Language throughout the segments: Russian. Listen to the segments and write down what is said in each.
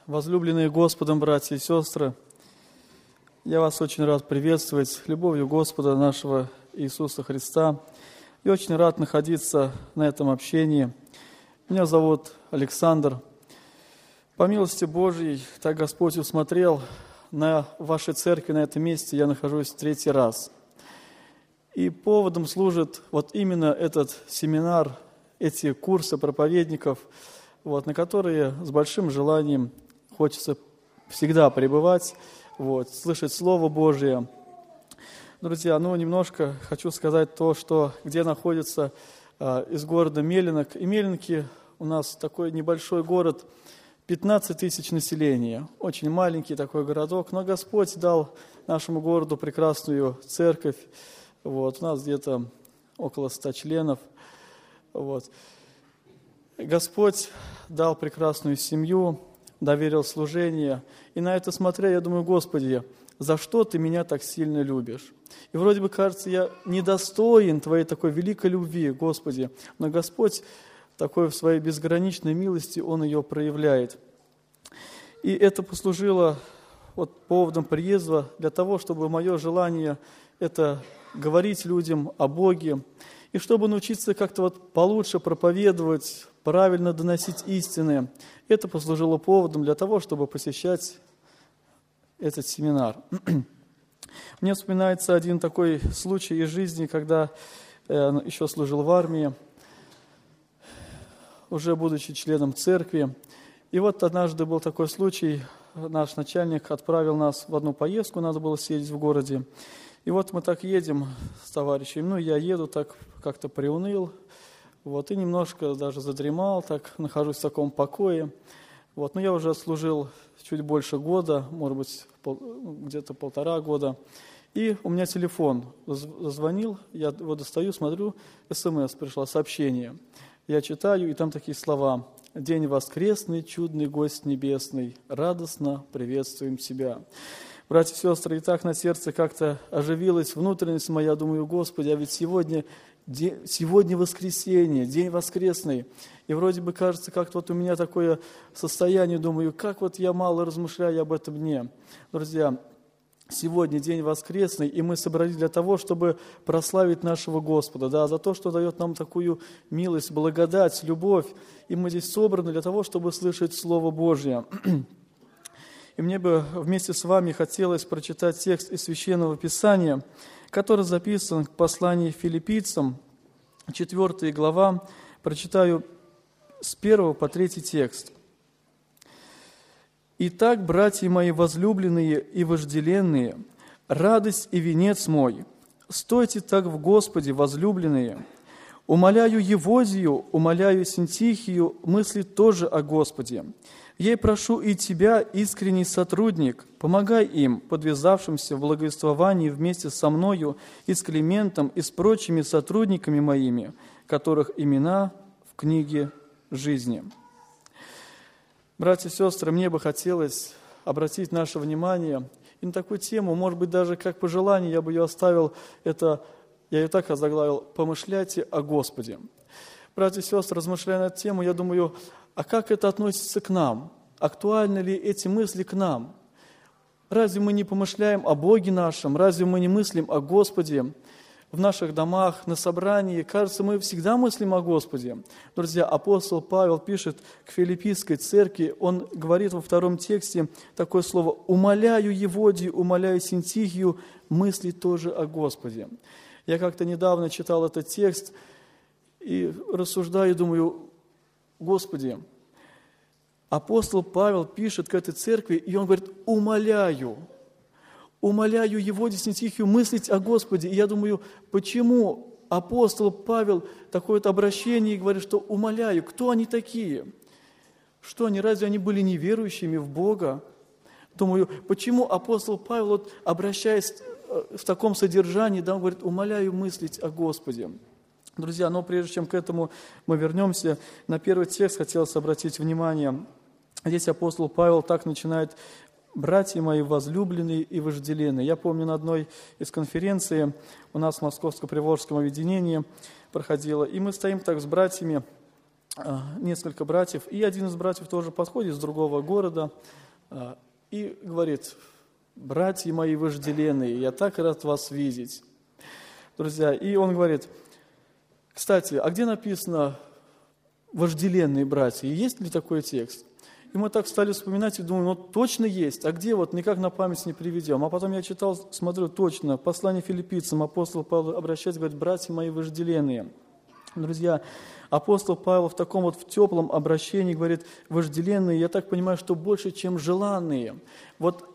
Возлюбленные Господом братья и сестры, я вас очень рад приветствовать любовью Господа нашего Иисуса Христа и очень рад находиться на этом общении. Меня зовут Александр. По милости Божьей, так Господь усмотрел, на вашей церкви, на этом месте я нахожусь третий раз. И поводом служит вот именно этот семинар, эти курсы проповедников, на которые с большим желанием хочется всегда пребывать, слышать Слово Божие. Друзья, немножко хочу сказать то, что где находится из города Мелинок. И Мелинки у нас такой небольшой город, 15 тысяч населения, очень маленький такой городок, но Господь дал нашему городу прекрасную церковь. У нас где-то около 100 членов. Господь дал прекрасную семью, доверил служение. И на это смотря, я думаю: Господи, за что Ты меня так сильно любишь? И вроде бы кажется, я недостоин Твоей такой великой любви, Господи. Но Господь такой в Своей безграничной милости, Он ее проявляет. И это послужило поводом приезда для того, чтобы мое желание – это говорить людям о Боге, и чтобы научиться как-то получше проповедовать, правильно доносить истины. Это послужило поводом для того, чтобы посещать этот семинар. Мне вспоминается один такой случай из жизни, когда я еще служил в армии, уже будучи членом церкви. И однажды был такой случай, наш начальник отправил нас в одну поездку, надо было съездить в городе. И мы так едем с товарищем, я еду так как-то приуныл, и немножко даже задремал, так нахожусь в таком покое. Но я уже служил чуть больше года, может быть, где-то 1,5 года. И у меня телефон зазвонил, я его достаю, смотрю, СМС пришло, сообщение. Я читаю, и там такие слова: «День воскресный, чудный гость небесный, радостно приветствуем Тебя». Братья и сестры, и так на сердце как-то оживилась внутренность моя. Думаю: Господи, а ведь сегодня воскресенье, день воскресный. И вроде бы кажется, как-то у меня такое состояние, думаю, как я мало размышляю об этом дне. Друзья, сегодня день воскресный, и мы собрались для того, чтобы прославить нашего Господа, за то, что дает нам такую милость, благодать, любовь. И мы здесь собраны для того, чтобы слышать Слово Божье. И мне бы вместе с вами хотелось прочитать текст из Священного Писания, который записан в послании Филиппийцам, 4 глава. Прочитаю с 1 по 3 текст. «Итак, братья мои возлюбленные и вожделенные, радость и венец мой, стойте так в Господе, возлюбленные. Умоляю Еводию, умоляю Синтихию, мысли тоже о Господе. Ей прошу и тебя, искренний сотрудник, помогай им, подвязавшимся в благовествовании вместе со мною и с Климентом и с прочими сотрудниками моими, которых имена в книге жизни». Братья и сестры, мне бы хотелось обратить наше внимание и на такую тему, может быть, даже как пожелание, я бы ее оставил, я ее так озаглавил: «Помышляйте о Господе». Братья и сестры, размышляя на эту тему, я думаю, а как это относится к нам? Актуальны ли эти мысли к нам? Разве мы не помышляем о Боге нашем? Разве мы не мыслим о Господе? В наших домах, на собрании, кажется, мы всегда мыслим о Господе. Друзья, апостол Павел пишет к Филиппийской церкви, он говорит во 2 тексте такое слово: «Умоляю Еводию, умоляю Синтихию, мысли тоже о Господе». Я как-то недавно читал этот текст и рассуждаю, думаю: Господи, апостол Павел пишет к этой церкви, и он говорит: умоляю Еводию, Синтихию мыслить о Господе. И я думаю, почему апостол Павел такое обращение и говорит, что умоляю? Кто они такие? Что они, разве они были неверующими в Бога? Думаю, почему апостол Павел, обращаясь в таком содержании, он говорит: умоляю мыслить о Господе. Друзья, но прежде чем к этому мы вернемся, на первый текст хотелось обратить внимание. Здесь апостол Павел так начинает: «Братья мои возлюбленные и вожделенные». Я помню, на одной из конференций у нас в Московско-Приволжском объединении проходило, и мы стоим так с братьями, несколько братьев, и один из братьев тоже подходит с другого города и говорит: «Братья мои вожделенные, я так рад вас видеть». Друзья, и он говорит: «Кстати, а где написано вожделенные братья? Есть ли такой текст?» И мы так стали вспоминать и думаем: ну точно есть, а где, вот никак на память не приведем. А потом я читал, смотрю, точно, послание филиппийцам, апостол Павел обращается, говорит: «Братья мои вожделенные». Друзья, апостол Павел в таком вот в теплом обращении говорит: «Вожделенные», я так понимаю, что больше, чем желанные. Вот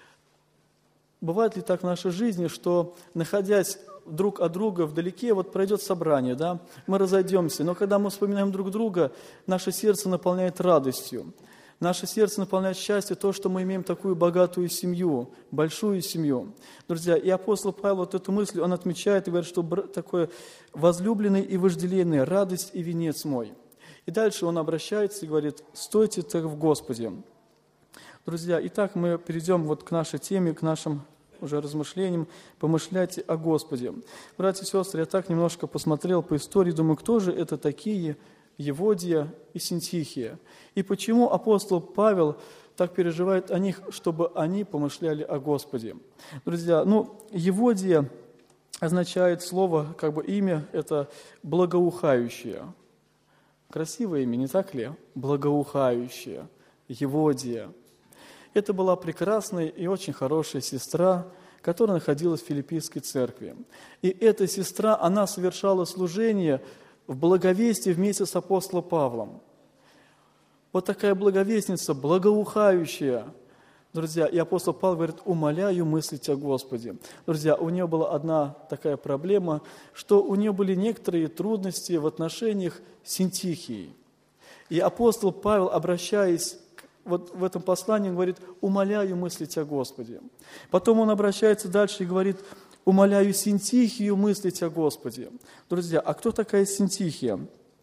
бывает ли так в нашей жизни, что, находясь друг от друга вдалеке, вот пройдет собрание, да, мы разойдемся, но когда мы вспоминаем друг друга, наше сердце наполняет радостью, наше сердце наполняет счастьем то, что мы имеем такую богатую семью, большую семью. Друзья, и апостол Павел вот эту мысль, он отмечает и говорит, что такое возлюбленный и вожделенный, радость и венец мой. И дальше он обращается и говорит: «Стойте так в Господе». Друзья, итак, мы перейдем вот к нашей теме, к нашим уже размышлениям. Помышляйте о Господе. Братья и сестры, я так немножко посмотрел по истории, думаю, кто же это такие Еводия и Синтихия? И почему апостол Павел так переживает о них, чтобы они помышляли о Господе? Друзья, Еводия означает слово, как бы имя, это благоухающее. Красивое имя, не так ли? Благоухающее. Еводия. Это была прекрасная и очень хорошая сестра, которая находилась в Филиппийской церкви. И эта сестра, она совершала служение в благовестии вместе с апостолом Павлом. Вот такая благовестница, благоухающая. Друзья, и апостол Павел говорит: «Умоляю мыслить о Господе». Друзья, у нее была одна такая проблема, что у нее были некоторые трудности в отношениях с Синтихией. И апостол Павел, обращаясь вот в этом послании, говорит: «Умоляю мыслить о Господе». Потом он обращается дальше и говорит: «Умоляю Синтихию мыслить о Господе». Друзья, а кто такая Синтихия?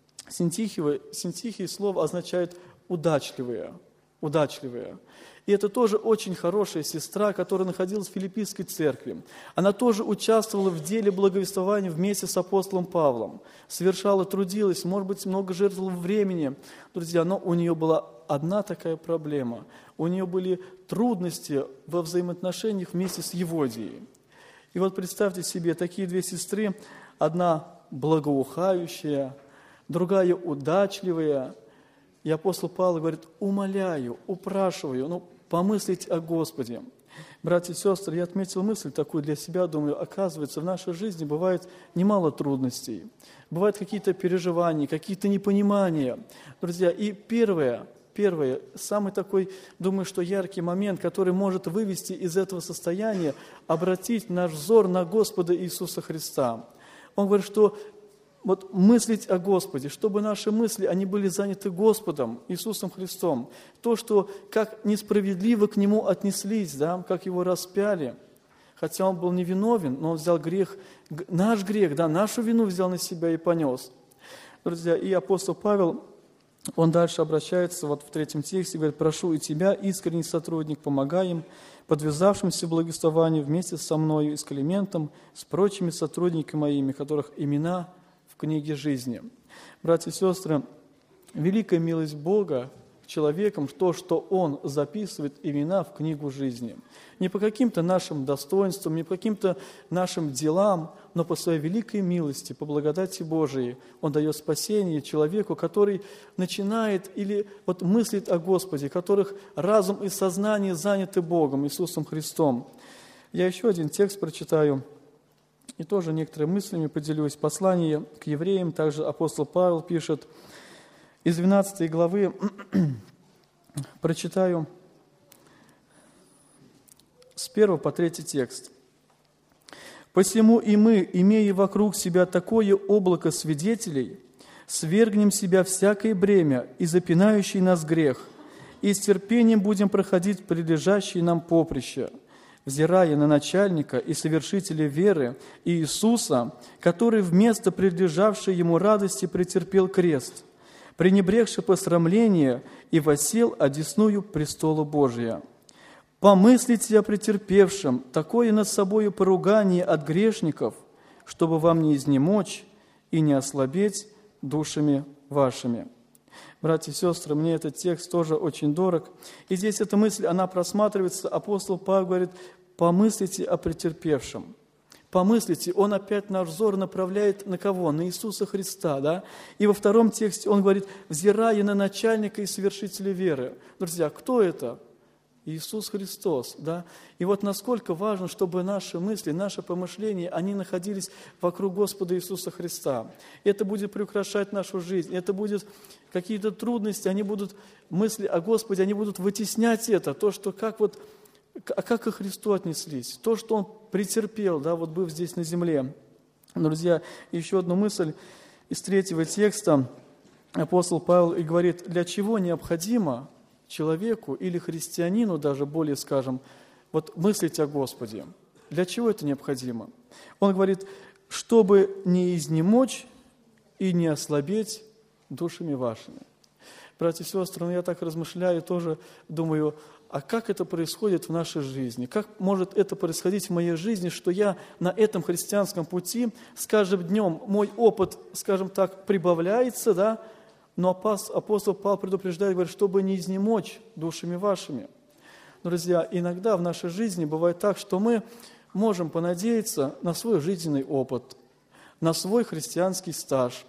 Синтихия слово означает «удачливая», «удачливая». И это тоже очень хорошая сестра, которая находилась в Филиппийской церкви. Она тоже участвовала в деле благовествования вместе с апостолом Павлом. Совершала, трудилась, может быть, много жертвовала времени. Друзья, но у нее была одна такая проблема. У нее были трудности во взаимоотношениях вместе с Еводией. И вот представьте себе, такие две сестры, одна благоухающая, другая удачливая. И апостол Павел говорит: «Умоляю, упрашиваю, помыслить о Господе». Братья и сестры, я отметил мысль такую для себя, думаю, оказывается, в нашей жизни бывает немало трудностей, бывают какие-то переживания, какие-то непонимания. Друзья, и первое, самый такой, думаю, что яркий момент, который может вывести из этого состояния, обратить наш взор на Господа Иисуса Христа. Он говорит, что вот мыслить о Господе, чтобы наши мысли, они были заняты Господом, Иисусом Христом. То, что как несправедливо к Нему отнеслись, да, как Его распяли, хотя Он был невиновен, но Он взял грех, наш грех, да, нашу вину взял на себя и понес. Друзья, и апостол Павел, он дальше обращается, вот в 3 тексте, говорит: «Прошу и тебя, искренний сотрудник, помогай им, подвязавшимся благовествованию вместе со мною и с Климентом, с прочими сотрудниками моими, которых имена в книге жизни». Братья и сестры, великая милость Бога к человекам, то, что Он записывает имена в книгу жизни. Не по каким-то нашим достоинствам, не по каким-то нашим делам, но по Своей великой милости, по благодати Божией Он дает спасение человеку, который начинает или вот мыслит о Господе, которых разум и сознание заняты Богом, Иисусом Христом. Я еще один текст прочитаю. И тоже некоторыми мыслями поделюсь. Послание к евреям, также апостол Павел пишет, из 12 главы, прочитаю с 1 по 3 текст. «Посему и мы, имея вокруг себя такое облако свидетелей, свергнем себя всякое бремя и запинающий нас грех, и с терпением будем проходить прилежащие нам поприще, взирая на начальника и совершителя веры Иисуса, который вместо предлежавшей ему радости претерпел крест, пренебрегши посрамление и воссел одесную престола Божия. Помыслите о претерпевшем такое над собою поругание от грешников, чтобы вам не изнемочь и не ослабеть душами вашими». Братья и сестры, мне этот текст тоже очень дорог. И здесь эта мысль, она просматривается. Апостол Павел говорит: «Помыслите о претерпевшем». Помыслите, он опять наш взор направляет на кого? На Иисуса Христа, да? И во втором тексте он говорит: «Взирая на начальника и совершителя веры». Друзья, кто это? Иисус Христос, да? И вот насколько важно, чтобы наши мысли, наши помышления, они находились вокруг Господа Иисуса Христа. Это будет приукрашать нашу жизнь, это будет какие-то трудности, они будут, мысли о Господе, они будут вытеснять это, то, что как к Христу отнеслись, то, что Он претерпел, да, вот быв здесь на земле. Друзья, еще одну мысль из 3 текста апостол Павел и говорит: для чего необходимо человеку или христианину, даже более скажем, вот мыслить о Господе. Для чего это необходимо? Он говорит: чтобы не изнемочь и не ослабеть душами вашими. Братья и сестры, я так размышляю, тоже думаю, а как это происходит в нашей жизни? Как может это происходить в моей жизни, что я на этом христианском пути с каждым днем, мой опыт, скажем так, прибавляется, да? Но апостол Павел предупреждает, говорит, чтобы не изнемочь душами вашими. Друзья, иногда в нашей жизни бывает так, что мы можем понадеяться на свой жизненный опыт, на свой христианский стаж.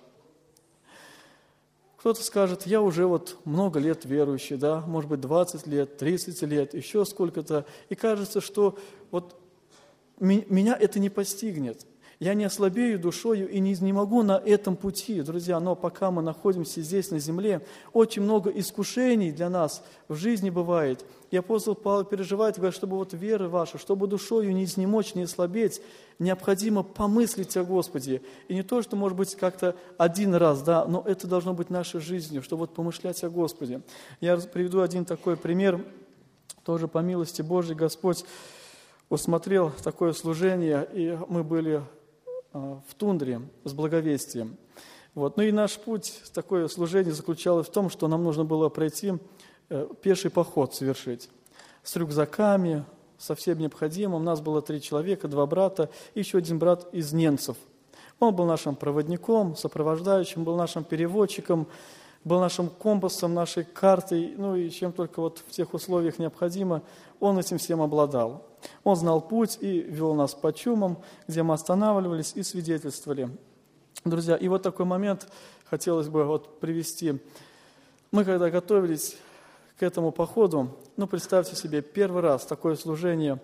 Кто-то скажет: я уже вот много лет верующий, да, может быть 20 лет, 30 лет, еще сколько-то. И кажется, что вот меня это не постигнет. Я не ослабею душою и не изнемогу на этом пути, друзья. Но пока мы находимся здесь, на земле, очень много искушений для нас в жизни бывает. И апостол Павел переживает, говорит, чтобы вот вера ваша, чтобы душою не изнемочь, не ослабеть, необходимо помыслить о Господе. И не то, что, может быть, как-то один раз, да, но это должно быть нашей жизнью, чтобы вот помышлять о Господе. Я приведу один такой пример, тоже по милости Божьей Господь усмотрел такое служение, и мы были в тундре с благовестием. Вот. Ну и наш путь, такое служение заключалось в том, что нам нужно было пройти пеший поход совершить с рюкзаками, со всем необходимым. У нас было 3 человека, 2 брата и еще 1 брат из немцев. Он был нашим проводником, сопровождающим, был нашим переводчиком, был нашим компасом, нашей картой, ну и чем только вот в тех условиях необходимо, он этим всем обладал. Он знал путь и вел нас по чумам, где мы останавливались и свидетельствовали. Друзья, и вот такой момент хотелось бы вот привести. Мы когда готовились к этому походу, ну представьте себе, первый раз такое служение,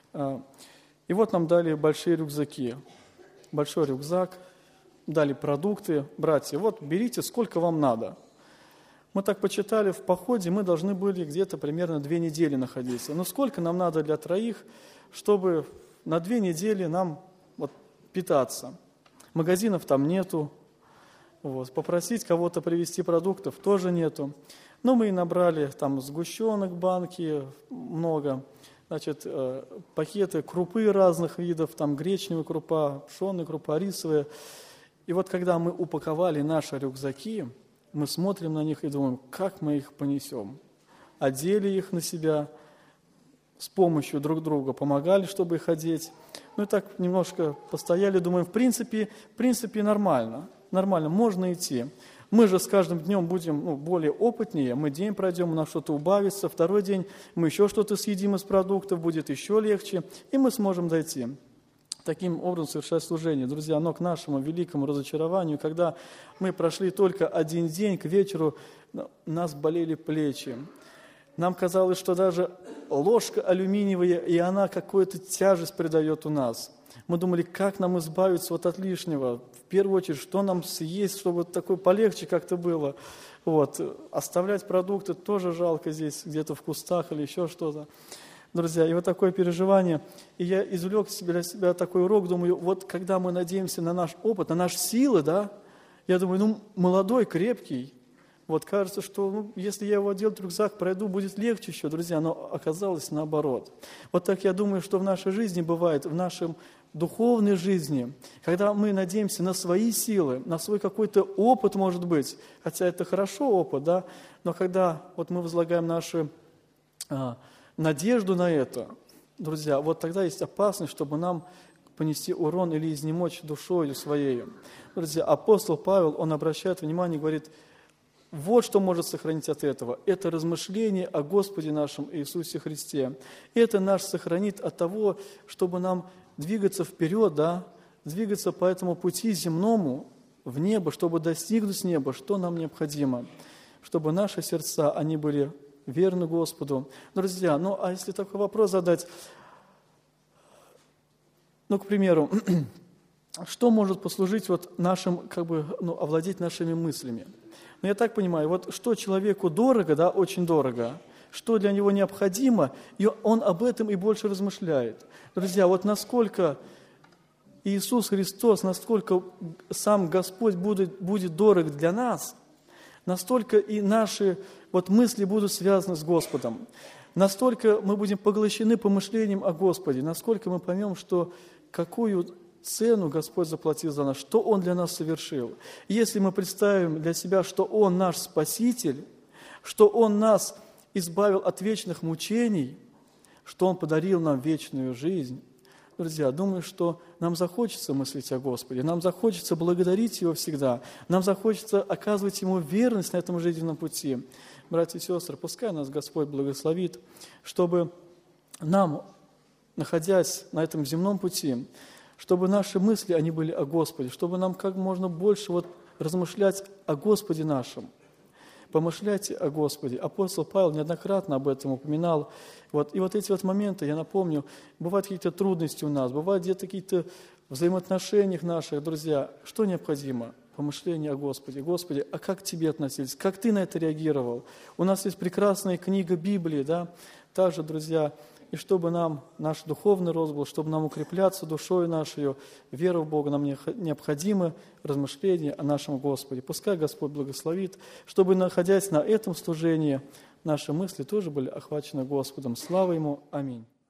и вот нам дали большие рюкзаки, большой рюкзак, дали продукты, братья, вот берите сколько вам надо. Мы так почитали, в походе мы должны были где-то примерно 2 недели находиться. Но сколько нам надо для 3, чтобы на 2 недели нам вот питаться? Магазинов там нету, вот. Попросить кого-то привезти продуктов тоже нету. Но мы и набрали там сгущенок, банки, много, значит, пакеты крупы разных видов, там гречневая крупа, пшенная крупа, рисовая. И вот когда мы упаковали наши рюкзаки, мы смотрим на них и думаем, как мы их понесем. Одели их на себя, с помощью друг друга помогали, чтобы их одеть. Ну и так немножко постояли, думаем, в принципе нормально, можно идти. Мы же с каждым днем будем более опытнее, мы день пройдем, у нас что-то убавится, 2-й день мы еще что-то съедим из продуктов, будет еще легче, и мы сможем дойти. Таким образом совершать служение. Друзья, но к нашему великому разочарованию, когда мы прошли только 1 день, к вечеру нас болели плечи. Нам казалось, что даже ложка алюминиевая, и она какую-то тяжесть придает у нас. Мы думали, как нам избавиться вот от лишнего. В первую очередь, что нам съесть, чтобы такое полегче как-то было. Вот. Оставлять продукты тоже жалко здесь, где-то в кустах или еще что-то. Друзья, и вот такое переживание, и я извлек для себя такой урок, думаю, вот когда мы надеемся на наш опыт, на наши силы, да, я думаю, молодой, крепкий, вот кажется, что если я его одел, рюкзак, пройду, будет легче еще, друзья, но оказалось наоборот. Вот так я думаю, что в нашей жизни бывает, в нашем духовной жизни, когда мы надеемся на свои силы, на свой какой-то опыт, может быть, хотя это хорошо опыт, да, но когда вот мы возлагаем наши надежду на это, друзья, вот тогда есть опасность, чтобы нам понести урон или изнемочь душою своей. Друзья, апостол Павел, он обращает внимание, говорит, Вот что может сохранить от этого. Это размышление о Господе нашем Иисусе Христе. Это нас сохранит от того, чтобы нам двигаться вперед, да, двигаться по этому пути земному в небо, чтобы достигнуть неба, что нам необходимо, чтобы наши сердца, они были верны Господу. Друзья, а если такой вопрос задать, к примеру, что может послужить нашим, овладеть нашими мыслями? Я так понимаю, что человеку дорого, да, очень дорого, что для него необходимо, и он об этом и больше размышляет. Друзья, насколько Иисус Христос, насколько сам Господь будет дорог для нас, настолько и наши мысли будут связаны с Господом, настолько мы будем поглощены помышлением о Господе, насколько мы поймем, что какую цену Господь заплатил за нас, что Он для нас совершил. И если мы представим для себя, что Он наш Спаситель, что Он нас избавил от вечных мучений, что Он подарил нам вечную жизнь, друзья, думаю, что нам захочется мыслить о Господе, нам захочется благодарить Его всегда, нам захочется оказывать Ему верность на этом жизненном пути. Братья и сестры, пускай нас Господь благословит, чтобы нам, находясь на этом земном пути, чтобы наши мысли, они были о Господе, чтобы нам как можно больше размышлять о Господе нашем. Помышляйте о Господе. Апостол Павел неоднократно об этом упоминал. И эти моменты, я напомню, бывают какие-то трудности у нас, бывают где-то какие-то взаимоотношениях наших, друзья. Что необходимо? Помышление о Господе. Господи, а как к Тебе относились? Как Ты на это реагировал? У нас есть прекрасная книга Библии, да? Также, друзья, и чтобы нам, наш духовный рост был, чтобы нам укрепляться душой нашей, вера в Бога, нам необходимы размышления о нашем Господе. Пускай Господь благословит, чтобы, находясь на этом служении, наши мысли тоже были охвачены Господом. Слава Ему! Аминь.